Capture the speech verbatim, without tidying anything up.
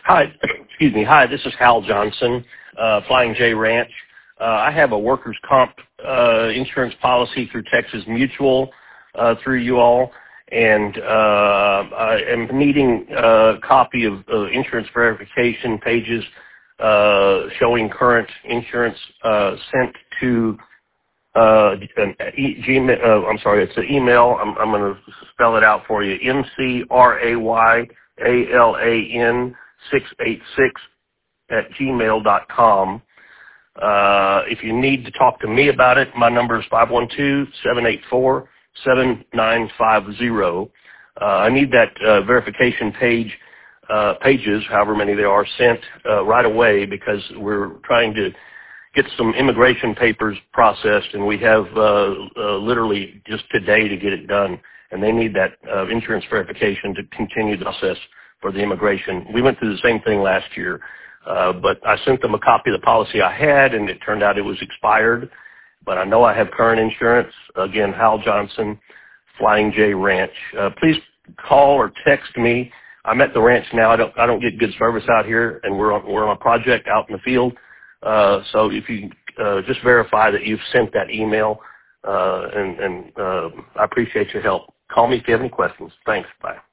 Hi, excuse me. Hi, this is Hal Johnson, uh, Flying J Ranch. Uh, I have a workers' comp uh, insurance policy through Texas Mutual uh, through you all, and uh, I am needing a copy of uh, insurance verification pages uh, showing current insurance uh, sent to uh, an e- Gmail. Uh, I'm sorry, it's an email. I'm, I'm going to spell it out for you. M C R A Y A L A N six eight six at gmail dot com. Uh, if you need to talk to me about it, my number is five one two, seven eight four, seven nine five zero. Uh, I need that uh, verification page, uh, pages, however many there are, sent uh, right away because we're trying to get some immigration papers processed, and we have uh, uh, literally just today to get it done, and they need that uh, insurance verification to continue the process for the immigration. We went through the same thing last year, uh, but I sent them a copy of the policy I had, and it turned out it was expired, but I know I have current insurance. Again, Hal Johnson, Flying J Ranch. Uh, please call or text me. I'm at the ranch now. I don't, I don't get good service out here, and we're on, we're on a project out in the field. Uh, so if you uh, just verify that you've sent that email, uh, and, and uh, I appreciate your help. Call me if you have any questions. Thanks. Bye.